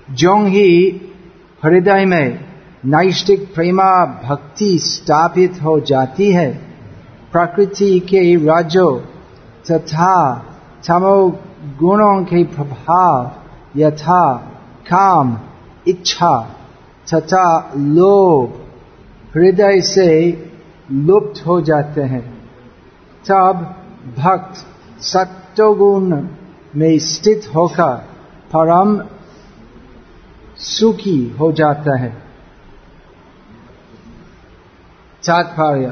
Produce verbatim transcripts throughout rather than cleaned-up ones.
ज्यों ही हृदय में नैष्ठिक प्रेमा भक्ति स्थापित हो जाती है, प्रकृति के रजो तथा तमो गुणों के प्रभाव यथा काम, इच्छा तथा लोभ हृदय से लुप्त हो जाते हैं। तब भक्त सत्वगुण में स्थित होकर परम सुखी हो जाता है। तात्पर्य: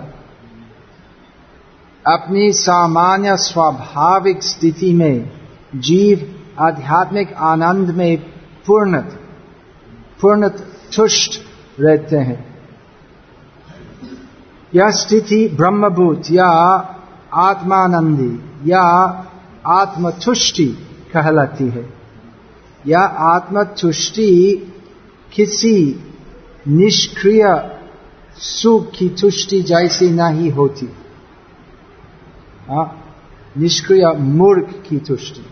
अपनी सामान्य स्वाभाविक स्थिति में जीव आध्यात्मिक आनंद में पूर्ण पूर्ण तुष्ट रहते हैं। यह स्थिति ब्रह्मभूत या आत्मानंदी या आत्मतुष्टि कहलाती है। यह आत्मतुष्टि किसी निष्क्रिय सुख की तुष्टि जैसी नहीं होती। हाँ, निष्क्रिय मूर्ख की तुष्टि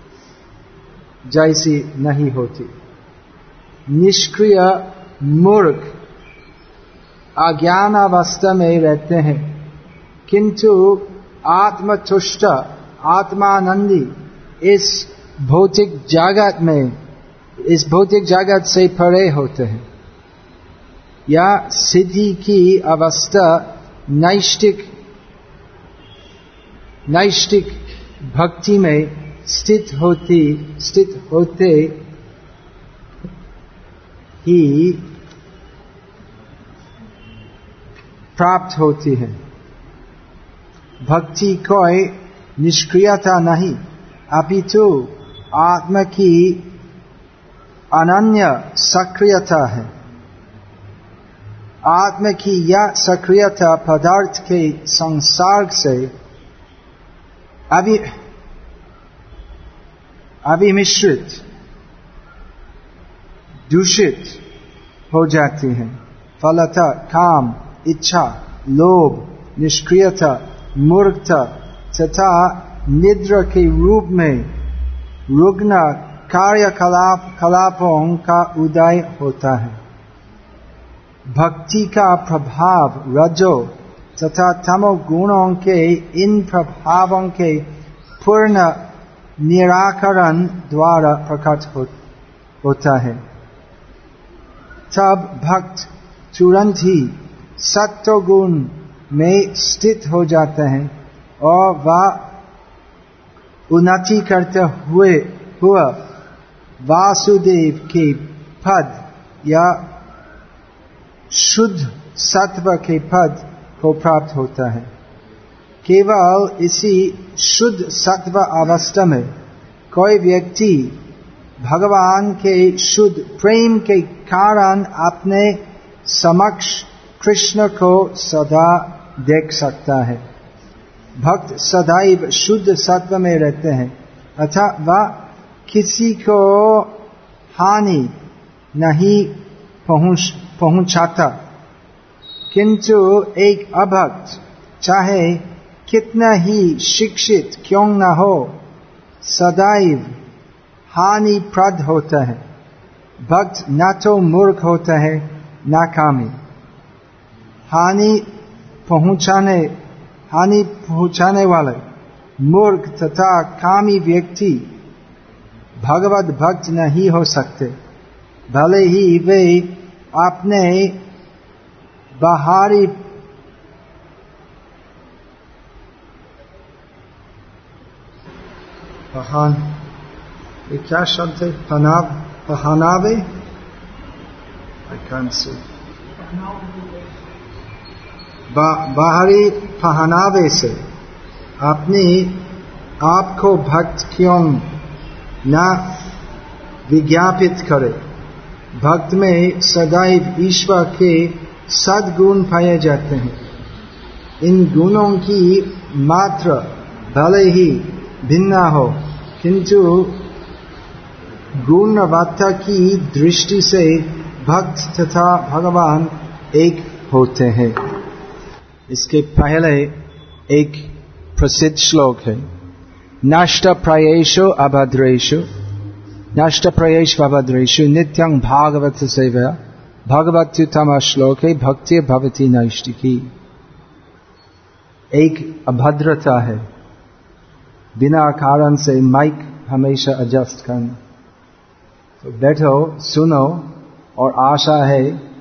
जैसी नहीं होती। निष्क्रिय मूर्ख अज्ञान अवस्था में रहते हैं, किंतु आत्मतुष्ट आत्मानंदी इस भौतिक जगत में इस भौतिक जगत से परे होते हैं। यह सिद्धि की अवस्था नैष्ठिक नैष्ठिक भक्ति में स्थित होती स्थित होते ही प्राप्त होती है। भक्ति कोई निष्क्रियता नहीं, अपितु आत्मा की अनन्य सक्रियता है। आत्मा की यह सक्रियता पदार्थ के संसर्ग से अभी अभिमिश्रित दूषित हो जाती है। फलतः काम, इच्छा, लोभ, निष्क्रियता, मूर्खता तथा निद्रा के रूप में रुग्ण कार्यकलाप कलापों का उदय होता है। भक्ति का प्रभाव रजो तथा तमो गुणों के इन प्रभावों के पूर्ण निराकरण द्वारा प्रकट हो, होता है। तब भक्त तुरंत ही सत्व गुण में स्थित हो जाते हैं और वह उन्नति करते हुए हुआ वासुदेव के पद या शुद्ध सत्व के पद को प्राप्त होता है। केवल इसी शुद्ध सत्व अवस्था में कोई व्यक्ति भगवान के शुद्ध प्रेम के कारण अपने समक्ष कृष्ण को सदा देख सकता है। भक्त सदैव शुद्ध सत्व में रहते हैं, अतः वह किसी को हानि नहीं पहुंच पहुंचाता, किंतु एक अभक्त चाहे कितना ही शिक्षित क्यों न हो सदैव हानिप्रद होता है। भक्त न तो मूर्ख होता है न कामी। हानि पहुंचाने हानि पहुंचाने वाले मूर्ख तथा कामी व्यक्ति भगवत भक्त नहीं हो सकते, भले ही वे अपने बाहरी पहन ये क्या शब्द है? पहनाव पहनावे I can't see. बा, बाहरी पहनावे से अपने आप को भक्त क्यों न विज्ञापित करे। भक्त में सदैव ईश्वर के सद्गुण पाए जाते हैं। इन गुणों की मात्रा भले ही भिन्न हो, किंतु गुणवत्ता की दृष्टि से भक्त तथा भगवान एक होते हैं। इसके पहले एक प्रसिद्ध श्लोक है, नष्ट प्रायेषु अभद्रेषु नष्ट प्रयेश भद्रेशु नित्यं भागवत सेवया भगवत्युत्तम श्लोके भक्ति भवति नैष्टिकी। एक अभद्रता है, बिना कारण से माइक हमेशा एडजस्ट करना। तो बैठो, सुनो, और आशा है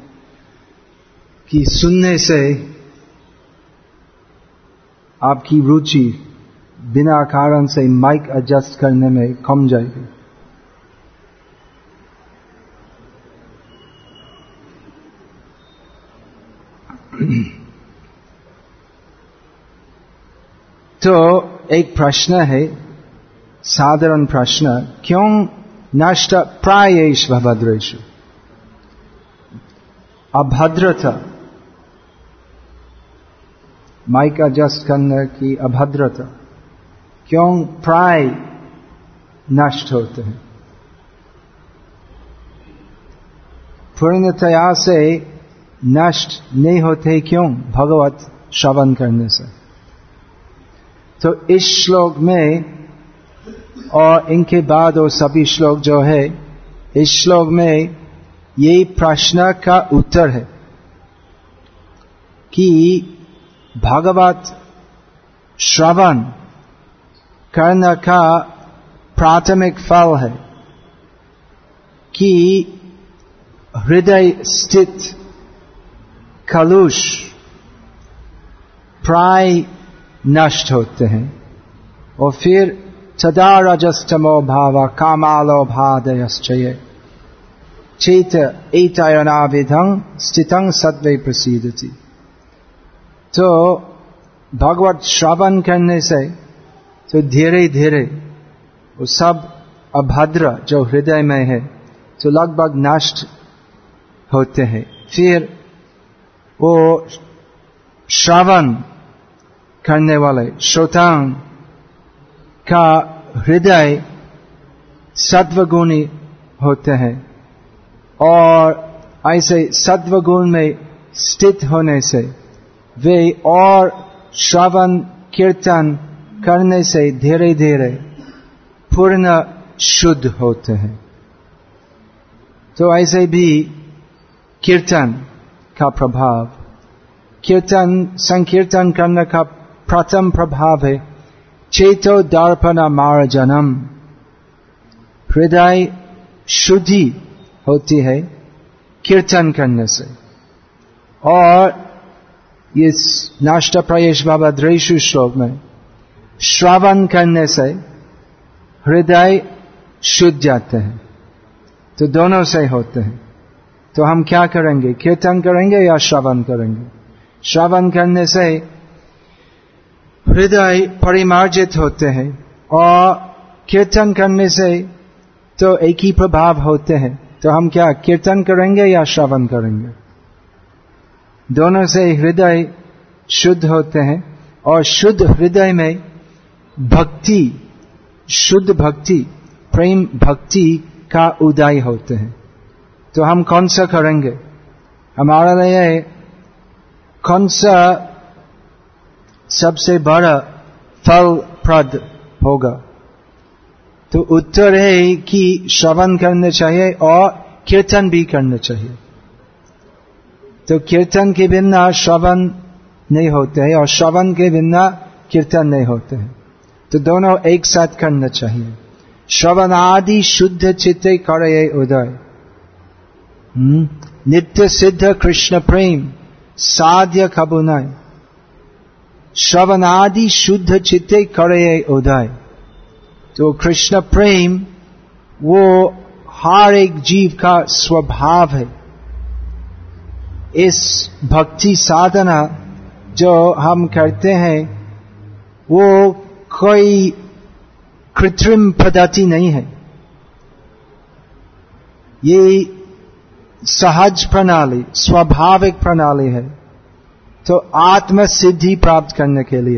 कि सुनने से आपकी रुचि बिना कारण से माइक एडजस्ट करने में कम जाएगी। तो एक प्रश्न है, साधारण प्रश्न, क्यों नष्ट प्रायेश भद्रेषु, अभद्रता, माइक एडजस्ट करने की अभद्रता क्यों प्राय नष्ट होते हैं? पूर्णतया से नष्ट नहीं होते क्यों? भगवत श्रवण करने से। तो इस श्लोक में और इनके बाद और सभी श्लोक जो है, इस श्लोक में ये प्रश्न का उत्तर है कि भगवत श्रवण करने का प्राथमिक फल है कि हृदय स्थित कलुष प्राय नष्ट होते हैं, और फिर सदा रजस्तमो भाव कामालो भादयश्चये चेत एतयनाविधं स्थितं सत्वे प्रसीदति। तो भगवत श्रवण करने से तो धीरे धीरे वो सब अभद्र जो हृदय में है तो लगभग नष्ट होते हैं। फिर वो श्रवण करने वाले श्रोताओं का हृदय सत्वगुणी होते हैं, और ऐसे सत्वगुण में स्थित होने से वे और श्रवण कीर्तन करने से धीरे धीरे पूर्ण शुद्ध होते हैं। तो ऐसे भी कीर्तन का प्रभाव, कीर्तन संकीर्तन करने का प्रथम प्रभाव है चेतो दर्पण मार्जनम, हृदय शुद्धि होती है कीर्तन करने से। और इस नष्ट प्रयेश भद्रेषु श्लोक में श्रवण करने से हृदय शुद्ध जाते हैं, तो दोनों से होते हैं। तो हम क्या करेंगे, कीर्तन करेंगे या श्रवण करेंगे? श्रवण करने से हृदय परिमार्जित होते हैं, और कीर्तन करने से तो एक ही प्रभाव होते हैं। तो हम क्या कीर्तन करेंगे या श्रवण करेंगे? दोनों से हृदय शुद्ध होते हैं, और शुद्ध हृदय में भक्ति, शुद्ध भक्ति, प्रेम भक्ति का उदय होते हैं। तो हम कौन सा करेंगे? हमारे लिए कौन सा सबसे बड़ा फलप्रद होगा? तो उत्तर है कि श्रवण करना चाहिए और कीर्तन भी करना चाहिए। तो कीर्तन के बिना श्रवण नहीं होते हैं, और श्रवण के बिना कीर्तन नहीं होते हैं। तो दोनों एक साथ करना चाहिए। श्रवण आदि शुद्ध चित्ते करे उदय, नित्य सिद्ध कृष्ण प्रेम साध्य कबुनाय। श्रवण आदि शुद्ध चित्ते करे उदय। तो कृष्ण प्रेम वो हर एक जीव का स्वभाव है। इस भक्ति साधना जो हम करते हैं वो कोई कृत्रिम पद्धति नहीं है, ये सहज प्रणाली, स्वाभाविक प्रणाली है। तो आत्म सिद्धि प्राप्त करने के लिए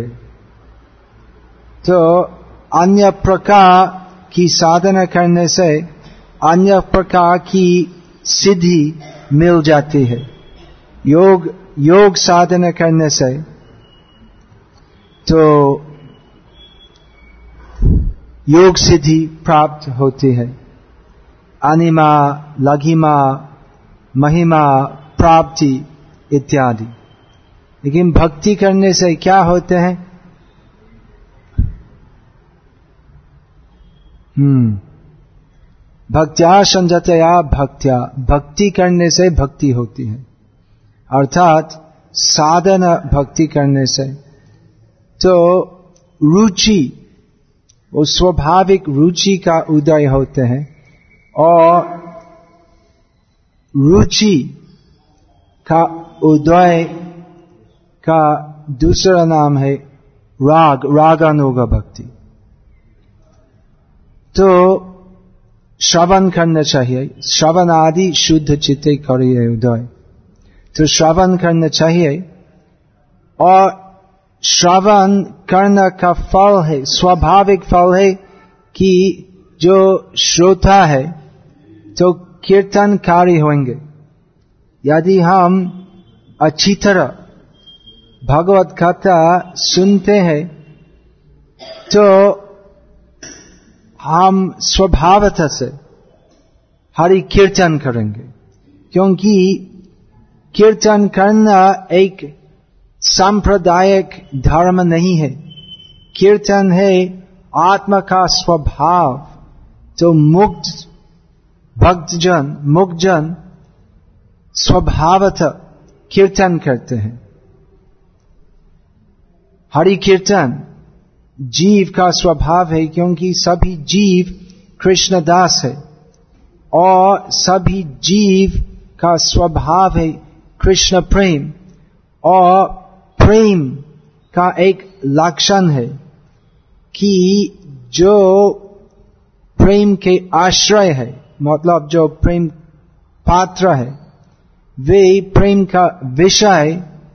तो अन्य प्रकार की साधना करने से अन्य प्रकार की सिद्धि मिल जाती है। योग योग साधना करने से तो योग सिद्धि प्राप्त होती है, अनिमा, लघिमा, महिमा, प्राप्ति इत्यादि। लेकिन भक्ति करने से क्या होते हैं? हम्म भक्त्या संजतया भक्त्या, भक्ति करने से भक्ति होती है, अर्थात साधना भक्ति करने से। तो रुचि, वो स्वाभाविक रुचि का उदय होते हैं, और रुचि का उदय का दूसरा नाम है राग, रागानुग भक्ति। तो श्रवण करना चाहिए, श्रवण आदि शुद्ध चित्ते करिए उदय। तो श्रवण करना चाहिए, और श्रवण करने का फल है, स्वाभाविक फल है कि जो श्रोता है तो कीर्तनकारी होंगे। यदि हम अच्छी तरह भगवत कथा सुनते हैं तो हम स्वभावतः से हरि कीर्तन करेंगे, क्योंकि कीर्तन करना एक सांप्रदायिक धर्म नहीं है। कीर्तन है आत्मा का स्वभाव। तो मुक्त भक्तजन, मुक्तजन स्वभावतः कीर्तन करते हैं। हरि कीर्तन जीव का स्वभाव है, क्योंकि सभी जीव कृष्ण दास है, और सभी जीव का स्वभाव है कृष्ण प्रेम। और प्रेम का एक लक्षण है कि जो प्रेम के आश्रय है, मतलब जो प्रेम पात्र है, वे प्रेम का विषय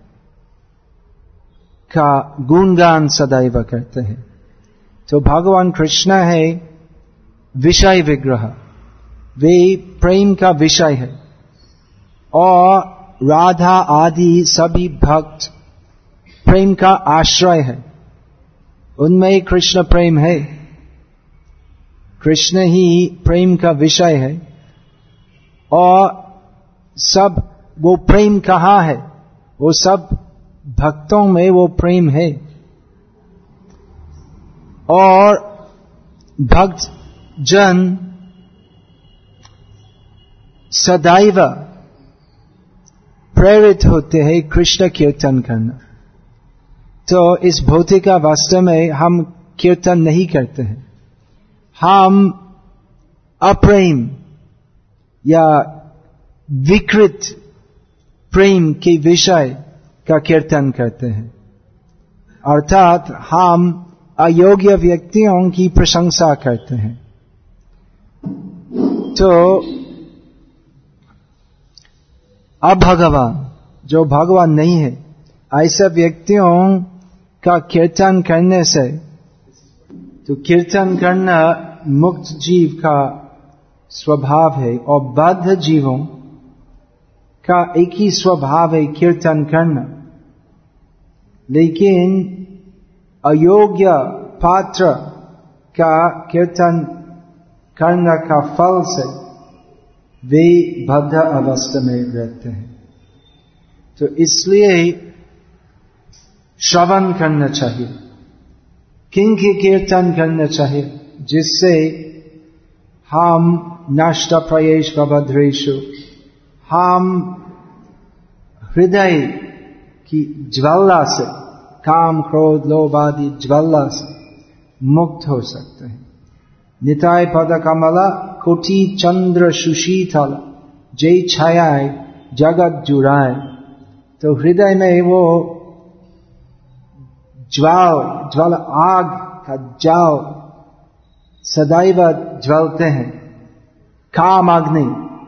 का गुणगान सदैव करते हैं। तो भगवान कृष्ण है विषय विग्रह, वे प्रेम का विषय है, और राधा आदि सभी भक्त प्रेम का आश्रय है। उनमें कृष्ण प्रेम है, कृष्ण ही प्रेम का विषय है। और सब वो प्रेम कहाँ है? वो सब भक्तों में वो प्रेम है। और भक्त जन सदैव प्रेरित होते हैं कृष्ण कीर्तन करना। तो इस भौतिक अवस्था में हम कीर्तन नहीं करते हैं, हम अप्रेम या विकृत प्रेम के विषय का कीर्तन करते हैं, अर्थात हम अयोग्य व्यक्तियों की प्रशंसा करते हैं। तो अभगवान, जो भगवान नहीं है, ऐसे व्यक्तियों का कीर्तन करने से, तो कीर्तन करना मुक्त जीव का स्वभाव है, और बद्ध जीवों का एक ही स्वभाव है कीर्तन करना। लेकिन अयोग्य पात्र का कीर्तन करने का फल से वे बद्ध अवस्था में रहते हैं। तो इसलिए श्रवण करना चाहिए, किंकी कीर्तन करना चाहिए, जिससे हम नष्ट प्रयेश भद्रेशु, हम हृदय की ज्वाला से, काम क्रोध लोभ आदि ज्वाला से मुक्त हो सकते हैं। निताय पद कमला कोटि चंद्र सुशीतल, जय छायाय जगत जुराय। तो हृदय में वो ज्वाल ज्वाल आग का जाल सदैव ज्वलते हैं, काम अग्नि।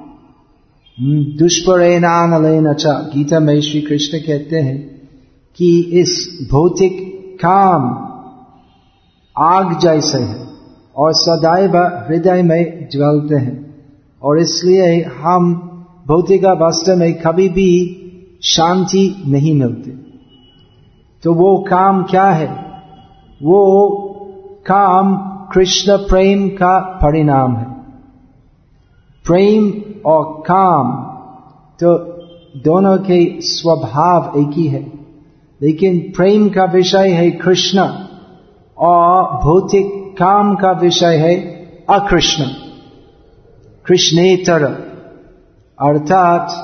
दुष्परेणानलेन च, गीता में श्री कृष्ण कहते हैं कि इस भौतिक काम आग जैसे है और सदैव हृदय में ज्वलते हैं, और इसलिए हम भौतिक अवस्था में कभी भी शांति नहीं मिलती। तो वो काम क्या है? वो काम कृष्ण प्रेम का परिणाम है। प्रेम और काम तो दोनों के स्वभाव एक ही है, लेकिन प्रेम का विषय है कृष्ण और भौतिक काम का विषय है अकृष्ण, कृष्णेतर, अर्थात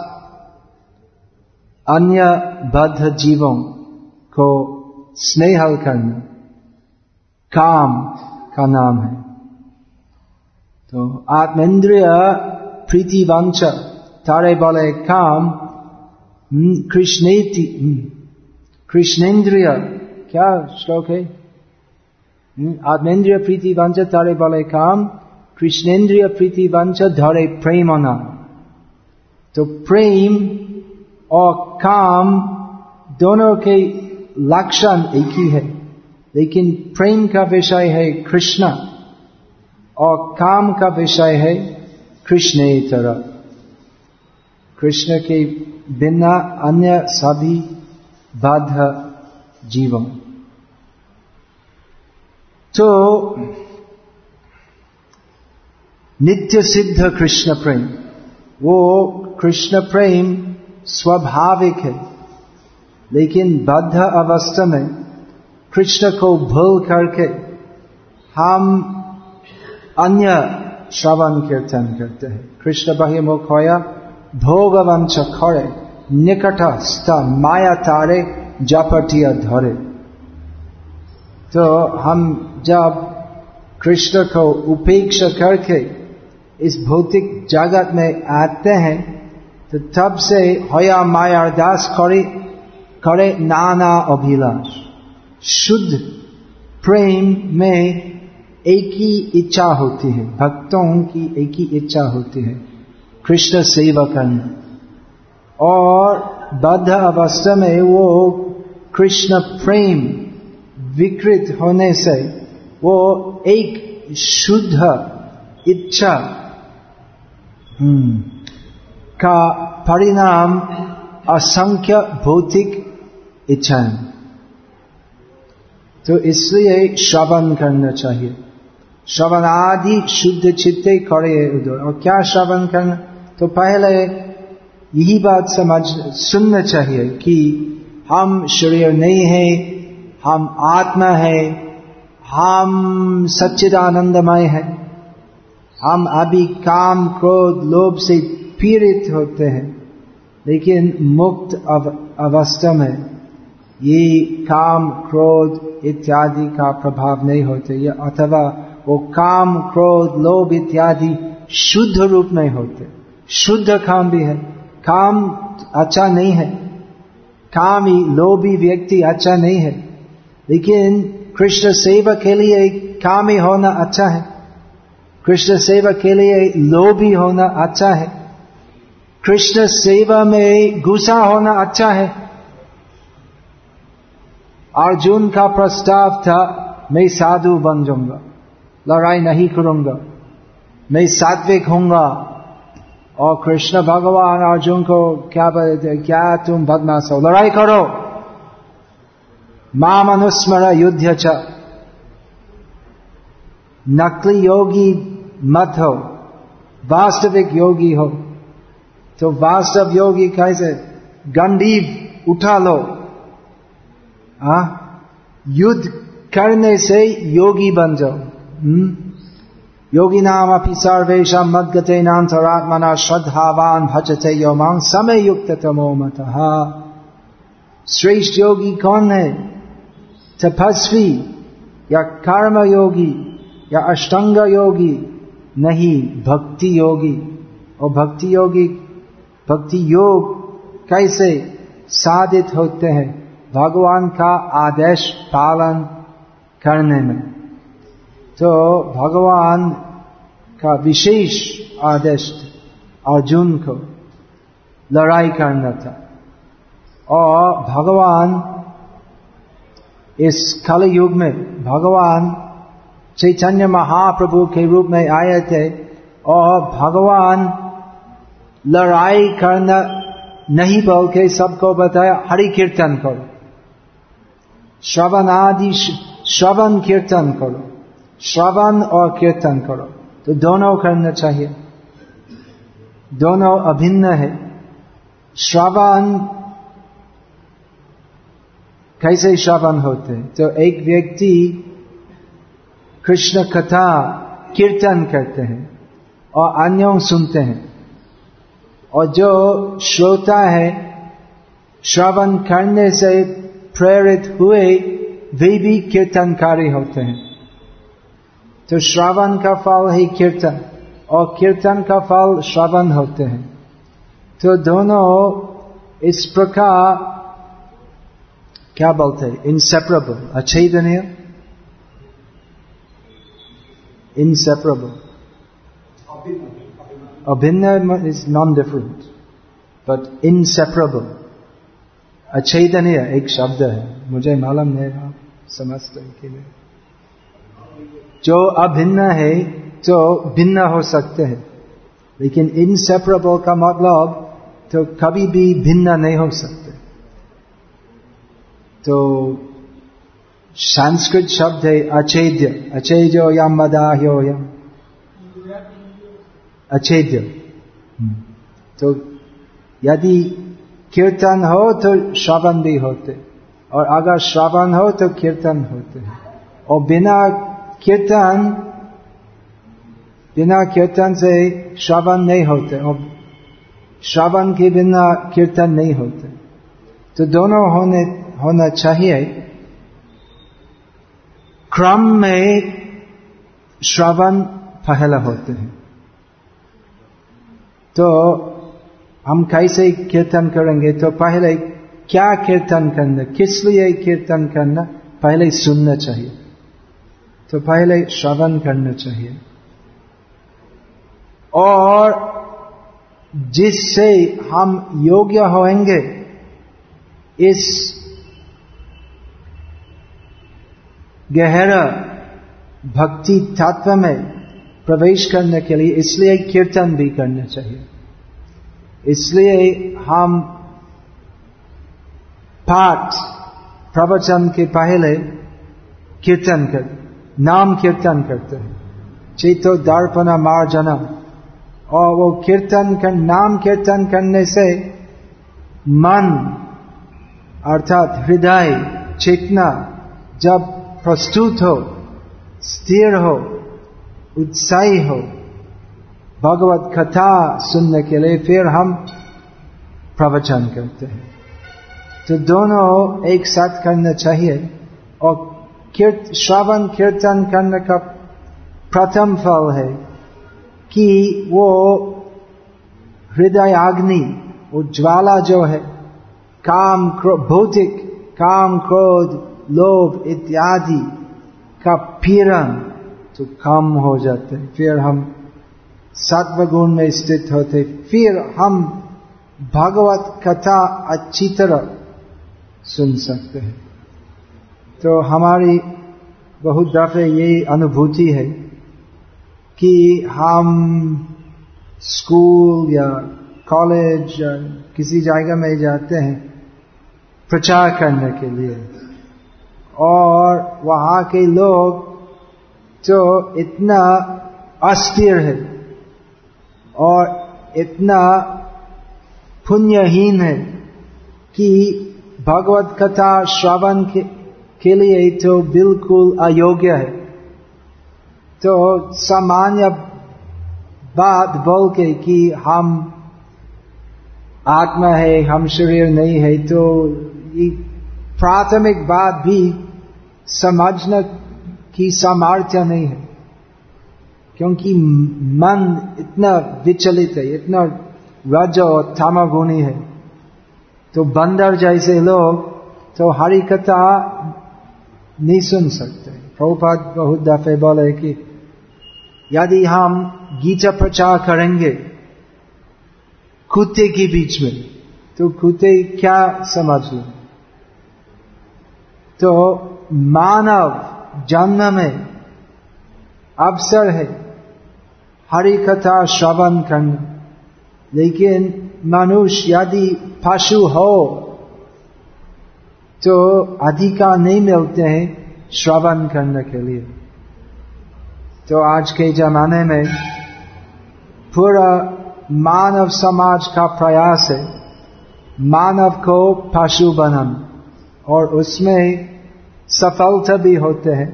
अन्य बद्ध जीवों को स्नेह करना काम का नाम है। तो आत्मेंद्रिय प्रीति वांछ तारे बोले काम, कृष्णेति कृष्णेन्द्रिय, क्या श्लोक है? आत्मेंद्रिय प्रीति वांछ तारे बोले काम, कृष्णेन्द्रिय प्रीति वांछ धरे प्रेमना। तो प्रेम और काम दोनों के लक्षण एक ही है, लेकिन प्रेम का विषय है कृष्ण और काम का विषय है कृष्णेतर, कृष्ण के बिना अन्य सभी बद्ध जीवों। तो नित्य सिद्ध कृष्ण प्रेम, वो कृष्ण प्रेम स्वाभाविक है, लेकिन बद्ध अवस्था में कृष्ण को भूल करके हम अन्य श्रवण कीर्तन करते हैं। कृष्ण बहिर्मुख होया भोगवंश खड़े, निकटस्थ माया तारे जपटिया धरे। तो हम जब कृष्ण को उपेक्षा करके इस भौतिक जगत में आते हैं, तो तब से होया माया दास करे करे नाना अभिलाष। शुद्ध प्रेम में एक ही इच्छा होती है, भक्तों की एक ही इच्छा होती है, कृष्ण सेवा करना। और बद्ध अवस्था में वो कृष्ण प्रेम विकृत होने से वो एक शुद्ध इच्छा का परिणाम असंख्य भौतिक इच्छाएं। तो इसलिए श्रवण करना चाहिए। श्रवण आदि शुद्ध चित्ते करे उदय। और क्या श्रवण करना? तो पहले यही बात समझ सुनना चाहिए कि हम शरीर नहीं है, हम आत्मा है, हम सच्चिदानंदमय है। हम अभी काम क्रोध लोभ से पीड़ित होते हैं, लेकिन मुक्त अव, अवस्था में ये काम क्रोध इत्यादि का प्रभाव नहीं होते, या अथवा वो काम क्रोध लोभ इत्यादि शुद्ध रूप में होते। शुद्ध काम भी है, काम अच्छा नहीं है, कामी लोभी व्यक्ति अच्छा नहीं है, लेकिन कृष्ण सेवा के लिए कामी होना अच्छा है, कृष्ण सेवा के लिए लोभी होना अच्छा है, कृष्ण सेवा में गुस्सा होना अच्छा है। अर्जुन का प्रस्ताव था, मैं साधु बन जाऊंगा, लड़ाई नहीं करूंगा, मैं सात्विक होऊंगा। और कृष्ण भगवान अर्जुन को क्या बोलते, क्या तुम बदमाश हो, लड़ाई करो, माम अनुस्मर युद्ध च। नकली योगी मत हो, वास्तविक योगी हो। तो वास्तव योगी कैसे? गंडीव उठा लो, आ? युद्ध करने से योगी बन जाओ। हुँ? योगी नाम अपि सर्वेषां मद्गतेनान्तरात्मना श्रद्धावान भजते यो मां समय युक्त तमो मतः। श्रेष्ठ योगी कौन है? तपस्वी या कर्म योगी या अष्टांग योगी नहीं, भक्ति योगी। और भक्ति योगी भक्ति योग कैसे साधित होते हैं? भगवान का आदेश पालन करने में। तो भगवान का विशेष आदेश अर्जुन को लड़ाई करना था। और भगवान इस कल युग में भगवान चैतन्य महाप्रभु के रूप में आए थे, और भगवान लड़ाई करना नहीं बोल के सबको बताया हरि कीर्तन करो, श्रवण आदि श्रवण कीर्तन करो, श्रवण और कीर्तन करो। तो दोनों करना चाहिए। दोनों अभिन्न है। श्रवण कैसे श्रवण होते हैं? तो एक व्यक्ति कृष्ण कथा कीर्तन करते हैं और अन्यों सुनते हैं, और जो श्रोता है श्रवण करने से प्रेरित हुए वे भी कीर्तनकारी होते हैं। तो श्रवण का फल है कीर्तन और कीर्तन का फल श्रवण होते हैं। तो दोनों इस प्रकार क्या बोलते हैं, इंसेपरेबल, अछेदनीय, inseparable. Abhinna is non-different, but inseparable. अछेदनीय एक शब्द है, मुझे मालूम नहीं, आप समझते हैं कि नहीं। जो अभिन्न है तो भिन्न हो सकते हैं, लेकिन inseparable का मतलब तो कभी भी भिन्न नहीं हो सकते। तो संस्कृत शब्द है अछेद्य, अछेद्यो यम मदाह्यो यम, अछेद्य। तो यदि कीर्तन हो तो श्रवण भी होते, और अगर श्रवण हो तो कीर्तन होते हैं, और बिना कीर्तन बिना कीर्तन से श्रवण नहीं होते, और श्रवण के बिना कीर्तन नहीं होते। तो दोनों होने होना चाहिए। क्रम में श्रवण पहले होते हैं। तो हम कैसे कीर्तन करेंगे? तो पहले क्या कीर्तन करना, किस लिए कीर्तन करना, पहले सुनना चाहिए। तो पहले श्रवण करना चाहिए, और जिससे हम योग्य होंगे इस गहरा भक्ति तत्व में प्रवेश करने के लिए, इसलिए कीर्तन भी करना चाहिए। इसलिए हम पाठ प्रवचन के पहले कीर्तन कर नाम कीर्तन करते हैं, चेतो दर्पण मार्जना। और वो कीर्तन कर नाम कीर्तन करने से मन अर्थात हृदय चेतना जब प्रस्तुत हो, स्थिर हो, उत्साही हो भगवत कथा सुनने के लिए, फिर हम प्रवचन करते हैं। तो दोनों एक साथ करना चाहिए। और कीर्त श्रवण कीर्तन करने का प्रथम फल है कि वो हृदय अग्नि, वो ज्वाला जो है, काम क्रोध, भौतिक काम क्रोध लोभ इत्यादि का पीड़न तो कम हो जाते हैं। फिर हम सत्व गुण में स्थित होते, फिर हम भगवत कथा अच्छी तरह सुन सकते हैं। तो हमारी बहुत दफे ये अनुभूति है कि हम स्कूल या कॉलेज या किसी जगह में जाते हैं प्रचार करने के लिए, और वहाँ के लोग जो इतना अस्थिर है और इतना पुण्यहीन है कि भगवत कथा श्रवण के, के लिए तो बिल्कुल अयोग्य है। तो सामान्य बात बोल के कि हम आत्मा है, हम शरीर नहीं है, तो ये प्राथमिक बात भी समझने की सामर्थ्य नहीं है, क्योंकि मन इतना विचलित है, इतना रज और तमोगुणी है। तो बंदर जैसे लोग तो हरि कथा नहीं सुन सकते। प्रभुपाद बहुत दफे बोले कि यदि हम गीता प्रचार करेंगे कुत्ते के बीच में, तो कुत्ते क्या समझ लें? तो मानव जन्म में अवसर है हरि कथा श्रवण करना, लेकिन मनुष्य यदि पशु हो तो अधिकार नहीं मिलते हैं श्रवण करने के लिए। तो आज के जमाने में पूरा मानव समाज का प्रयास है मानव को पशु बनाना, और उसमें सफलता भी होते हैं।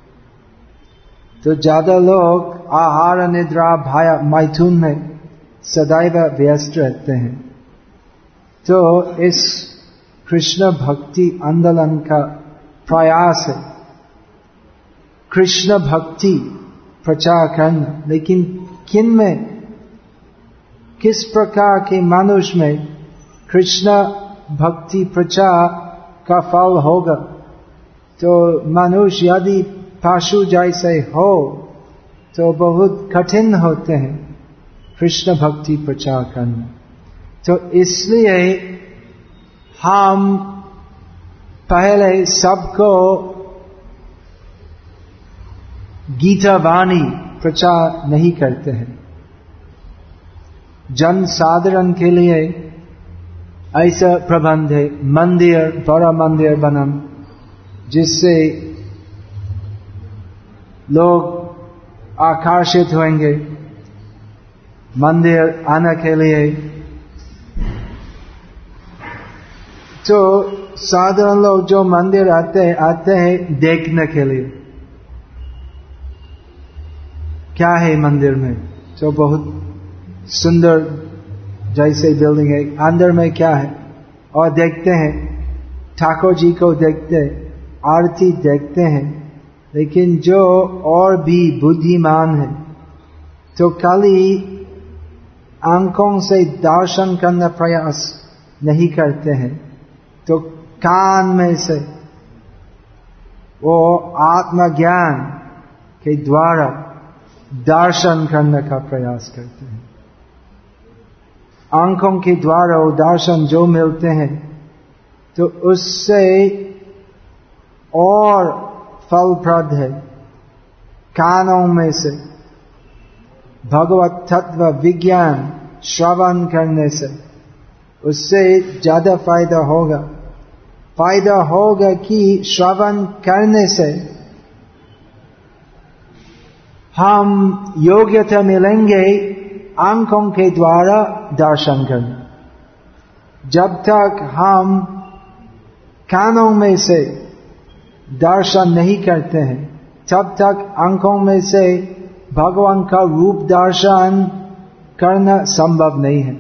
तो ज्यादा लोग आहार निद्रा भय मैथुन में सदैव व्यस्त रहते हैं। तो इस कृष्ण भक्ति आंदोलन का प्रयास है कृष्ण भक्ति प्रचार करना, लेकिन किन में, किस प्रकार के मनुष्य में कृष्ण भक्ति प्रचार का फल होगा। तो मनुष्य यदि पशु जैसे हो तो बहुत कठिन होते हैं कृष्ण भक्ति प्रचार करना। तो इसलिए हम पहले सबको गीता वाणी प्रचार नहीं करते हैं। जन साधारण के लिए ऐसा प्रबंध है, मंदिर, बड़ा मंदिर बनम, जिससे लोग आकर्षित होंगे मंदिर आने के लिए। तो साधारण लोग जो मंदिर आते हैं आते हैं देखने के लिए, क्या है मंदिर में, जो बहुत सुंदर जैसे बिल्डिंग है, अंदर में क्या है, और देखते हैं ठाकुर जी को देखते हैं, आरती देखते हैं। लेकिन जो और भी बुद्धिमान है तो खाली आंखों से दर्शन करना प्रयास नहीं करते हैं, तो कान में से वो आत्मज्ञान के द्वारा दर्शन करने का प्रयास करते हैं। आंखों के द्वारा वो दर्शन जो मिलते हैं तो उससे और फलप्रद है कानों में से भगवत तत्व विज्ञान श्रवण करने से, उससे ज्यादा फायदा होगा। फायदा होगा कि श्रवण करने से हम योग्यता मिलेंगे आंखों के द्वारा दर्शन करना। जब तक हम कानों में से दर्शन नहीं करते हैं तब तक आंखों में से भगवान का रूप दर्शन करना संभव नहीं है।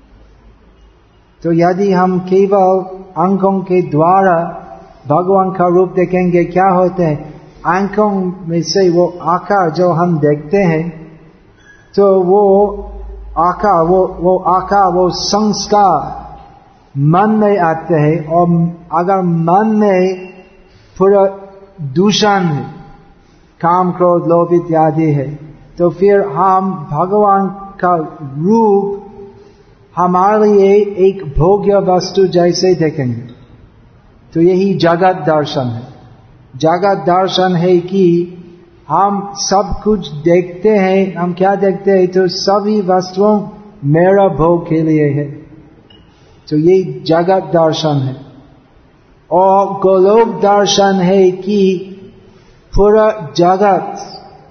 तो यदि हम केवल आंखों के द्वारा भगवान का रूप देखेंगे, क्या होते हैं, आंखों में से वो आकार जो हम देखते हैं, तो वो आकार वो वो आकार वो संस्कार मन में आते हैं, और अगर मन में पूरा दूषण है, काम क्रोध लोभ इत्यादि है, तो फिर हम भगवान का रूप हमारे लिए एक भोग्य वस्तु जैसे देखेंगे। तो यही जगत दर्शन है। जगत दर्शन है कि हम सब कुछ देखते हैं, हम क्या देखते हैं, तो सभी वस्तुओं मेरा भोग के लिए है। तो ये जगत दर्शन है। और गोलोक दर्शन है कि पूरा जगत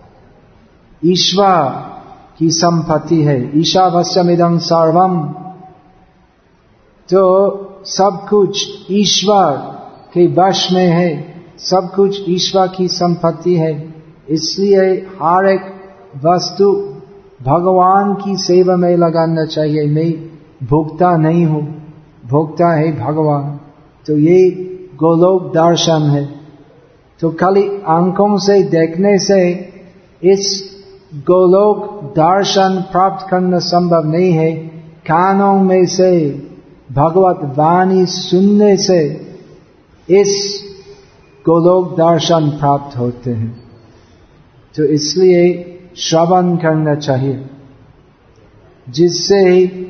ईश्वर की संपत्ति है। ईशावास्यमिदं सर्वम, तो सब कुछ ईश्वर के वश में है, सब कुछ ईश्वर की संपत्ति है। इसलिए हर एक वस्तु भगवान की सेवा में लगाना चाहिए। मैं भोक्ता नहीं हूँ, भोक्ता है भगवान। तो ये गोलोक दर्शन है। तो खाली आंखों से देखने से इस गोलोक दर्शन प्राप्त करना संभव नहीं है। कानों में से भगवत वाणी सुनने से इस गोलोक दर्शन प्राप्त होते हैं। तो इसलिए श्रवण करना चाहिए, जिससे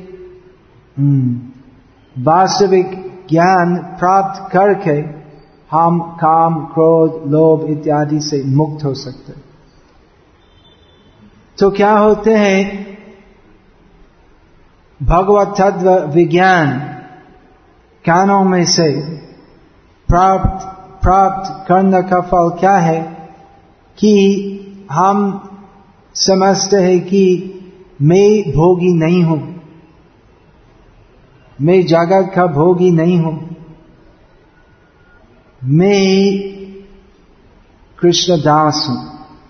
वास्तविक ज्ञान प्राप्त करके हम काम क्रोध लोभ इत्यादि से मुक्त हो सकते हैं। तो क्या होते हैं, भगवत तत्व विज्ञान कानों में से प्राप्त प्राप्त करने का फल क्या है कि हम समझते हैं कि मैं भोगी नहीं हूं, मैं जगत का भोगी नहीं हूं, मैं कृष्ण दास हूं।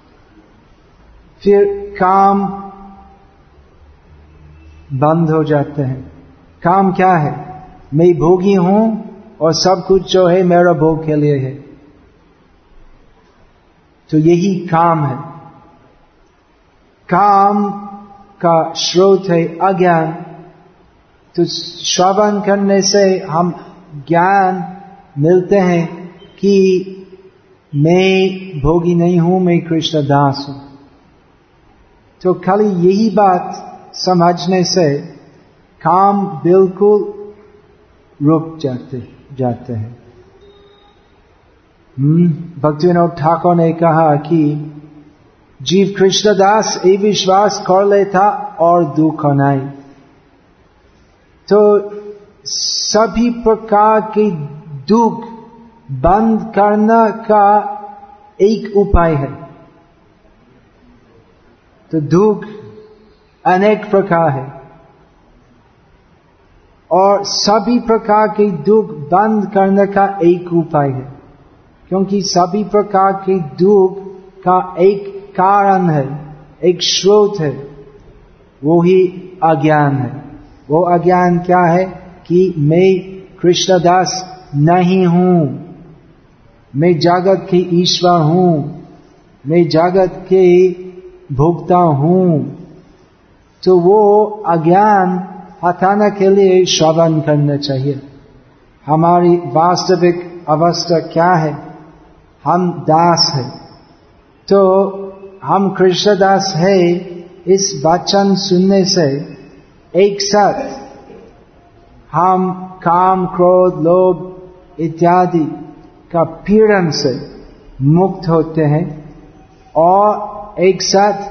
फिर काम बंद हो जाते हैं। काम क्या है? मैं भोगी हूं और सब कुछ जो है मेरा भोग के लिए है, तो यही काम है। काम का स्रोत है अज्ञान। तो श्रवण करने से हम ज्ञान मिलते हैं कि मैं भोगी नहीं हूं, मैं कृष्ण दास हूं। तो खाली यही बात समझने से काम बिल्कुल रुक जाते जाते हैं। भक्तिविनोद ठाकुर ने कहा कि जीव कृष्णदास ये विश्वास कर लेता और दुख नहीं। तो सभी प्रकार के दुख बंद करने का एक उपाय है। तो दुख अनेक प्रकार है और सभी प्रकार के दुख बंद करने का एक उपाय है, क्योंकि सभी प्रकार के दुख का एक कारण है, एक स्रोत है, वो ही अज्ञान है। वो अज्ञान क्या है? कि मैं कृष्णदास नहीं हूं, मैं जगत के ईश्वर हूं, मैं जगत के भोक्ता हूं। तो वो अज्ञान हटाने के लिए श्रवण करना चाहिए। हमारी वास्तविक अवस्था क्या है? हम दास है। तो हम कृष्णदास है, इस वचन सुनने से एक साथ हम काम, क्रोध, लोभ इत्यादि का पीड़न से मुक्त होते हैं और एक साथ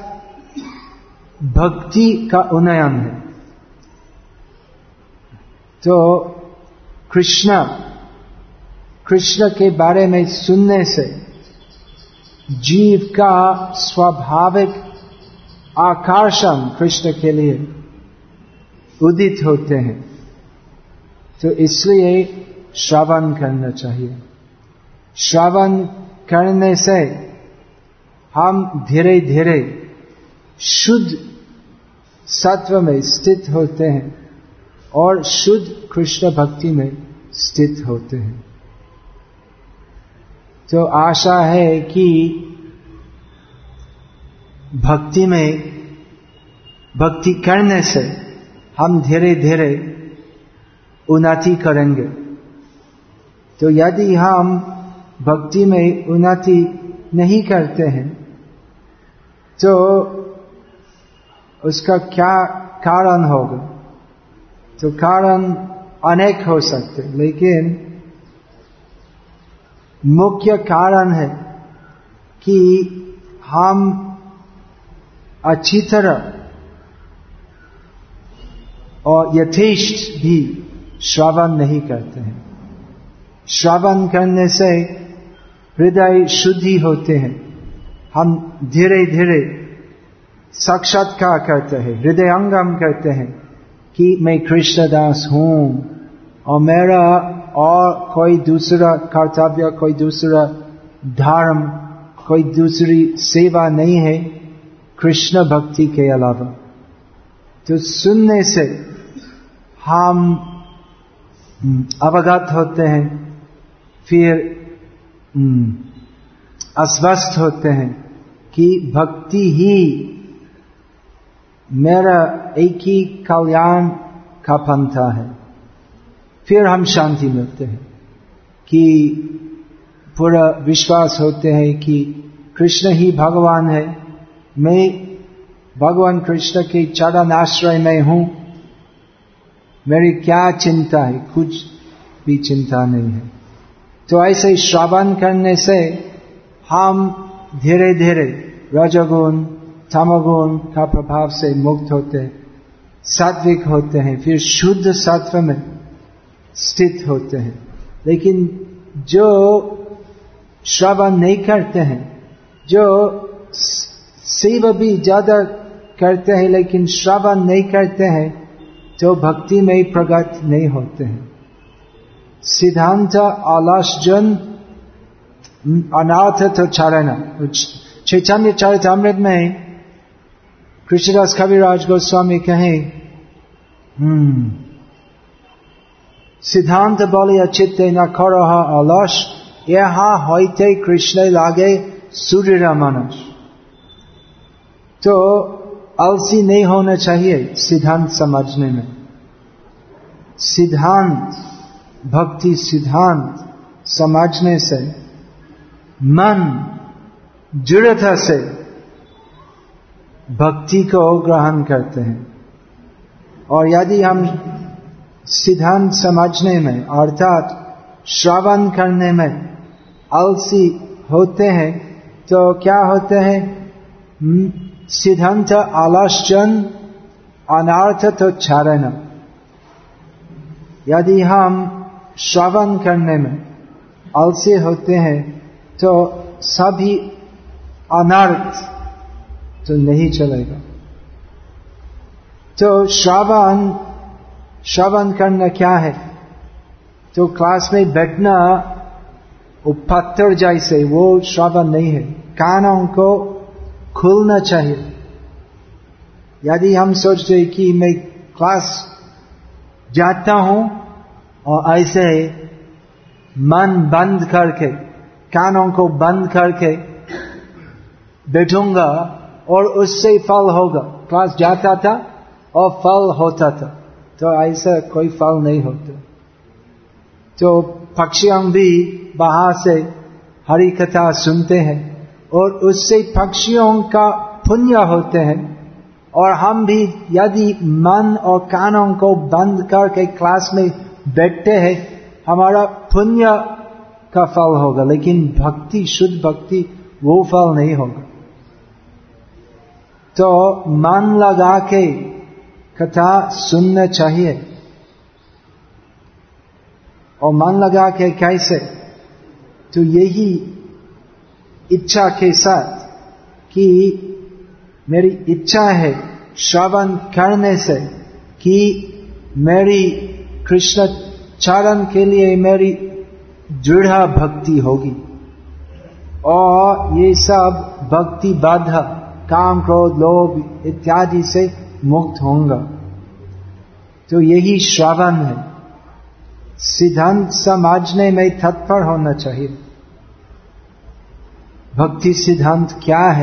भक्ति का उन्नयन है। तो कृष्ण कृष्ण के बारे में सुनने से जीव का स्वाभाविक आकर्षण कृष्ण के लिए उदित होते हैं। तो इसलिए श्रवण करना चाहिए। श्रवण करने से हम धीरे धीरे शुद्ध सत्व में स्थित होते हैं और शुद्ध कृष्ण भक्ति में स्थित होते हैं। तो आशा है कि भक्ति में भक्ति करने से हम धीरे धीरे उन्नति करेंगे। तो यदि हम भक्ति में उन्नति नहीं करते हैं तो उसका क्या कारण होगा? तो कारण अनेक हो सकते, लेकिन मुख्य कारण है कि हम अच्छी तरह और यथेष्ट भी श्रवण नहीं करते हैं। श्रवण करने से हृदय शुद्धि होते हैं। हम धीरे धीरे साक्षात्कार करते हैं, हृदयंगम करते हैं कि मैं कृष्णदास हूं और मेरा और कोई दूसरा कर्तव्य, कोई दूसरा धर्म, कोई दूसरी सेवा नहीं है कृष्ण भक्ति के अलावा। तो सुनने से हम अवगत होते हैं, फिर अस्वस्थ होते हैं कि भक्ति ही मेरा एक ही कल्याण का पंथा है। फिर हम शांति मिलते हैं कि पूरा विश्वास होते हैं कि कृष्ण ही भगवान है, मैं भगवान कृष्ण के चरण आश्रय में हूं, मेरी क्या चिंता है? कुछ भी चिंता नहीं है। तो ऐसे श्रवण करने से हम धीरे धीरे रजोगुण तमोगुण का प्रभाव से मुक्त होते हैं, सात्विक होते हैं, फिर शुद्ध सत्व में स्थित होते हैं। लेकिन जो श्रवण नहीं करते हैं, जो सेवा भी ज्यादा करते हैं लेकिन श्रवण नहीं करते हैं तो भक्ति में प्रगत नहीं होते हैं। सिद्धांत आलस्यजन अनाथ तो चारण। चैतन्य चरितामृत में कृष्णदास कविराज गोस्वामी कहे हम्म सिद्धांत बोलिया चित्ते न करो अलस, यहाँ होते कृष्ण लागे सूर्य मानस। तो आलसी नहीं होना चाहिए सिद्धांत समझने में। सिद्धांत, भक्ति सिद्धांत समझने से मन दृढ़ता से भक्ति को ग्रहण करते हैं। और यदि हम सिद्धांत समझने में अर्थात श्रवण करने में आलसी होते हैं तो क्या होते हैं? सिद्धांत आलस्यजन अनार्थ तो चारण। यदि हम श्रवण करने में आलसी होते हैं तो सभी अनर्थ तो नहीं चलेगा। तो श्रवण श्रवण करना क्या है? तो क्लास में बैठना पत्थर जैसे वो श्रवण नहीं है। कानों को खुलना चाहिए। यदि हम सोचते कि मैं क्लास जाता हूं और ऐसे मन बंद करके कानों को बंद करके बैठूंगा और उससे फल होगा, क्लास जाता था और फल होता था, तो ऐसा कोई फल नहीं होता। तो पक्षियों भी बाहर से हरि कथा सुनते हैं और उससे पक्षियों का पुण्य होते हैं। और हम भी यदि मन और कानों को बंद करके क्लास में बैठते हैं हमारा पुण्य का फल होगा, लेकिन भक्ति, शुद्ध भक्ति, वो फल नहीं होगा। तो मन लगा के कथा सुनना चाहिए। और मन लगा के कैसे? तो यही इच्छा के साथ कि मेरी इच्छा है श्रवण करने से कि मेरी कृष्ण चरण के लिए मेरी दृढ़ भक्ति होगी और ये सब भक्ति बाधा, काम, क्रोध, लोभ इत्यादि से मुक्त होगा। तो यही श्रवण है। सिद्धांत समझने में तत्पर होना चाहिए। भक्ति सिद्धांत क्या है?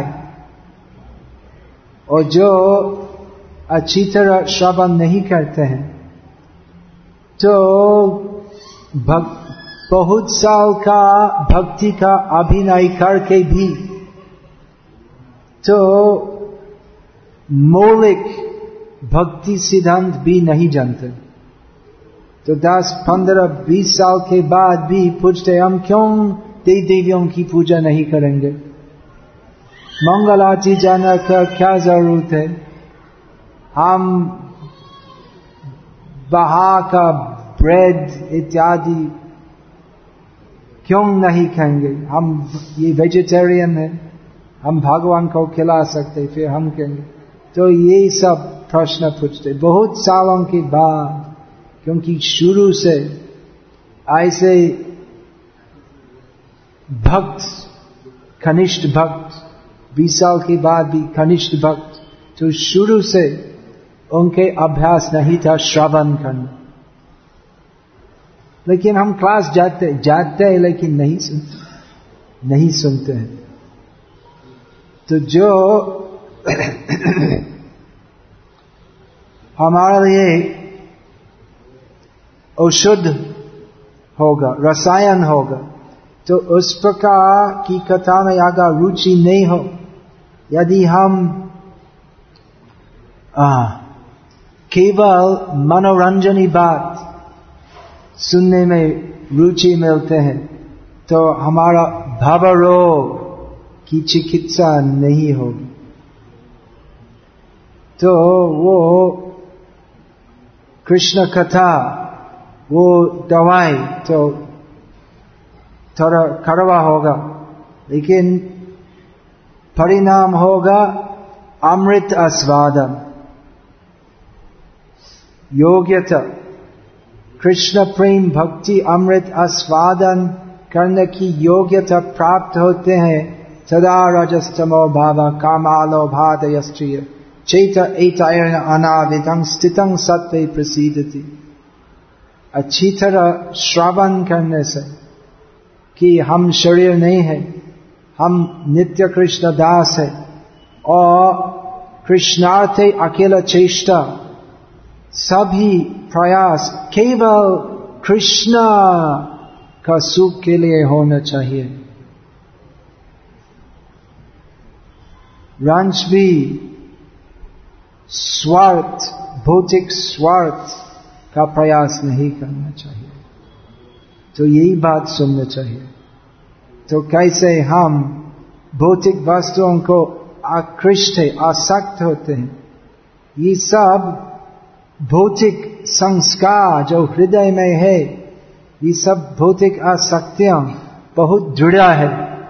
और जो अच्छी तरह श्रवण नहीं करते हैं तो बहुत साल का भक्ति का अभिनय करके भी तो मौलिक भक्ति सिद्धांत भी नहीं जानते। तो दस पंद्रह बीस साल के बाद भी पूछते हम क्यों देवी देवियों की पूजा नहीं करेंगे, मंगल आरती जाने का क्या जरूरत है, हम बाहर का ब्रेड इत्यादि क्यों नहीं खाएंगे, हम ये वेजिटेरियन है, हम भगवान को खिला सकते फिर हम कहेंगे। तो ये सब प्रश्न पूछते बहुत सालों के बाद, क्योंकि शुरू से ऐसे भक्त, कनिष्ठ भक्त, बीस साल के बाद भी कनिष्ठ भक्त, तो शुरू से उनके अभ्यास नहीं था श्रवण करना। लेकिन हम क्लास जाते जाते हैं लेकिन नहीं सुनते नहीं सुनते हैं। तो जो हमारे लिए औषध होगा, रसायन होगा, तो उस प्रकार की कथा में अगर रुचि नहीं हो, यदि हम आ, केवल मनोरंजनी बात सुनने में रुचि मिलते हैं तो हमारा भाव रोग की चिकित्सा नहीं होगी। तो वो कृष्ण कथा, वो दवाई तो थोड़ा कड़वा होगा, लेकिन परिणाम होगा अमृत आस्वादन, योग्यता कृष्ण प्रेम भक्ति अमृत आस्वादन करने की योग्यता प्राप्त होते हैं। तदा रजस्तमो भाव कामालो भादयश्चिय चैत एतैर्न अनाविदं स्थितं सत्त्वे प्रसीदति। अच्छी तरह श्रवण करने से कि हम शरीर नहीं है, हम नित्य कृष्ण दास है और कृष्णार्थे अकेला चेष्टा, सभी प्रयास केवल कृष्ण का सुख के लिए होना चाहिए। रंच भी स्वार्थ, भौतिक स्वार्थ का प्रयास नहीं करना चाहिए। तो यही बात सुनना चाहिए। तो कैसे हम भौतिक वस्तुओं को आकृष्ट है, आसक्त होते हैं, ये सब भौतिक संस्कार जो हृदय में है, ये सब भौतिक आसक्तियां बहुत दृढ़ है।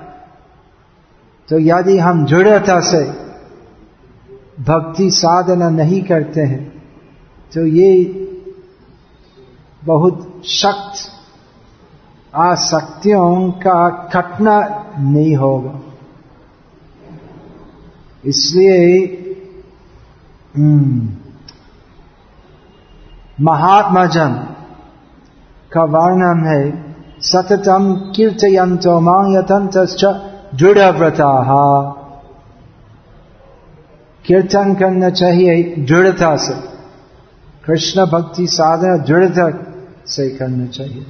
तो यदि हम दृढ़ता से भक्ति साधना नहीं करते हैं तो ये बहुत शक्त आसक्तियों का कटना नहीं होगा। इसलिए महात्मा जन का वर्णन है, सततम कीर्तयन्तो मां यतन्तश्च दृढ़व्रताः। कीर्तन करना चाहिए दृढ़ता से, कृष्ण भक्ति साधना दृढ़ता से करना चाहिए।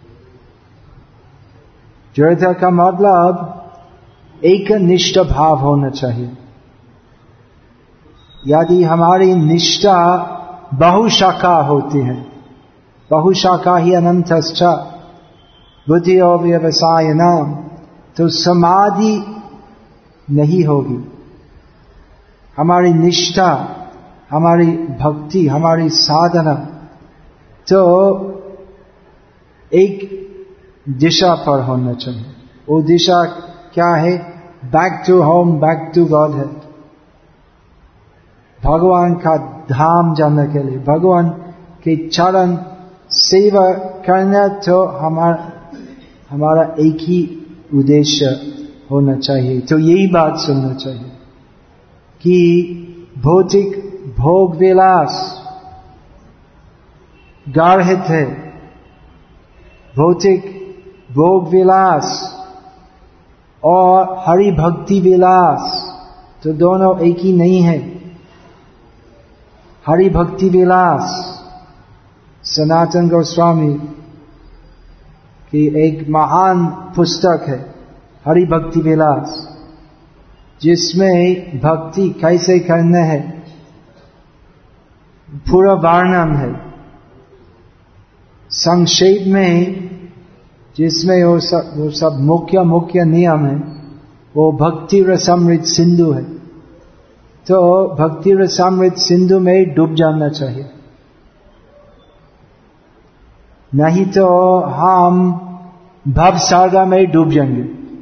दृढ़ता का मतलब एक निष्ठ भाव होना चाहिए। यदि हमारी निष्ठा बहुशाखा होती है, बहुशाखा ही अनंतश्च बुद्धि और व्यवसाय नाम, तो समाधि नहीं होगी। हमारी निष्ठा, हमारी भक्ति, हमारी साधना तो एक दिशा पर होना चाहिए। वो दिशा क्या है? Back to home, back to God है। भगवान का धाम जाने के लिए, भगवान के चरण सेवा करना, तो हमारा हमारा एक ही उद्देश्य होना चाहिए। तो यही बात सुनना चाहिए कि भौतिक भोग विलास गार्हित है, भौतिक भोग विलास और हरि भक्ति विलास तो दोनों एक ही नहीं है। हरि भक्ति विलास सनातन गोस्वामी की एक महान पुस्तक है, हरि भक्ति विलास, जिसमें भक्ति कैसे करना है पूरा वर्णन है। संक्षेप में जिसमें वो सब वो सब मुख्य मुख्य नियम है, वो भक्ति रसामृत सिंधु है। तो भक्ति रसामृत सिंधु में डूब जाना चाहिए, नहीं तो हम भवसागर में डूब जाएंगे।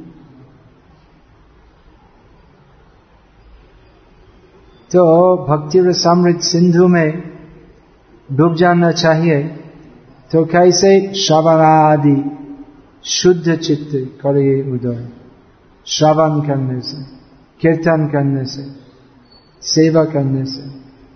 तो भक्ति रसामृत सिंधु में डूब जाना चाहिए। तो कैसे? श्रवणादि शुद्ध चित्त करिए उदय, श्रवण करने से, कीर्तन करने से, सेवा करने से।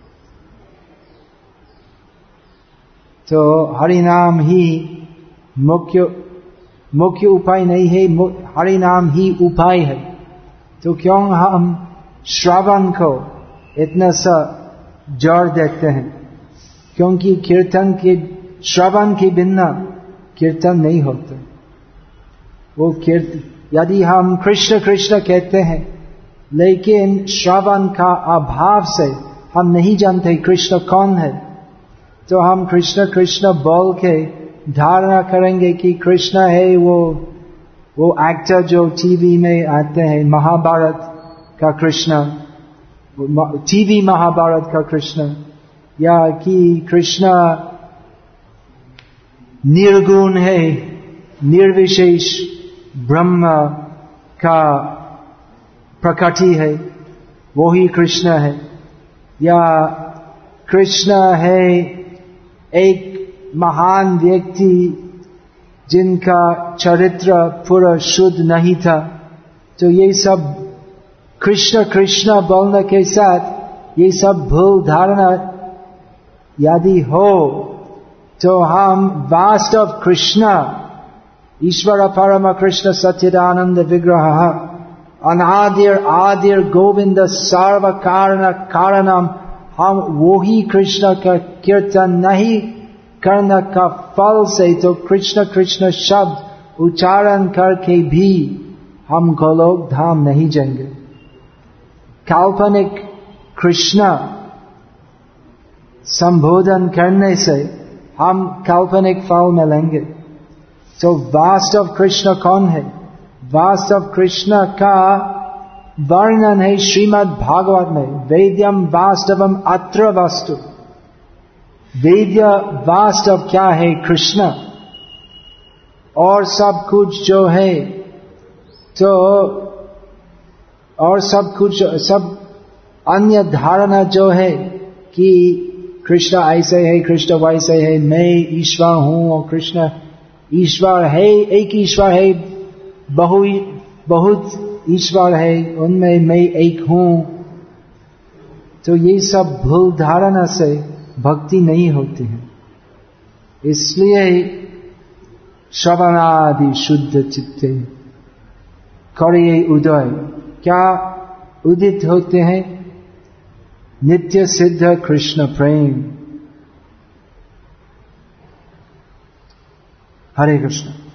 तो हरि नाम ही मुख्य मुख्य उपाय नहीं है, हरि नाम ही उपाय है। तो क्यों हम श्रवण को इतना सा जोर देते हैं? क्योंकि कीर्तन के श्रवण के बिना कीर्तन नहीं होता। वो कीर्तन, यदि हम कृष्ण कृष्ण कहते हैं लेकिन श्रवण का अभाव से हम नहीं जानते कृष्ण कौन है, तो हम कृष्ण कृष्ण बोल के धारणा करेंगे कि कृष्ण है वो वो एक्टर जो टीवी में आते हैं, महाभारत का कृष्ण, टीवी महाभारत का कृष्ण, या कि कृष्ण निर्गुण है, निर्विशेष ब्रह्म का प्रकृति है, वो ही कृष्ण है, या कृष्ण है एक महान व्यक्ति जिनका चरित्र पूरा शुद्ध नहीं था। तो ये सब कृष्ण कृष्ण बोलने के साथ ये सब भूल धारणा यदि हो तो हम वास्तव कृष्ण ईश्वर परम कृष्ण सच्चिदानंद विग्रह अनादिर आदिर गोविंद सर्व कारण कारणम, हम वही कृष्ण का कीर्तन नहीं करने का फल से तो कृष्ण कृष्ण शब्द उच्चारण करके भी हम गोलोक धाम नहीं जाएंगे। काल्पनिक कृष्ण संबोधन करने से हम काल्पनिक फल मिलेंगे। तो वास्तव कृष्ण कौन है? वास्तव कृष्ण का वर्णन है श्रीमद् भागवत में, वेद्यम वास्तवम अत्र वस्तु। वेद्य वास्तव क्या है? कृष्ण। और सब कुछ जो है तो और सब कुछ सब अन्य धारणा जो है कि कृष्ण ऐसे है, कृष्ण वैसे है, मैं ईश्वर हूं और कृष्ण ईश्वर है, एक ईश्वर है, बहु बहुत ईश्वर है, उनमें मैं एक हूं। तो ये सब भूल धारणा से भक्ति नहीं होती है। इसलिए श्रवणादि शुद्ध चित्ते करिए उदय। क्या उदित होते हैं? नित्य सिद्ध कृष्ण प्रेम। हरे कृष्ण।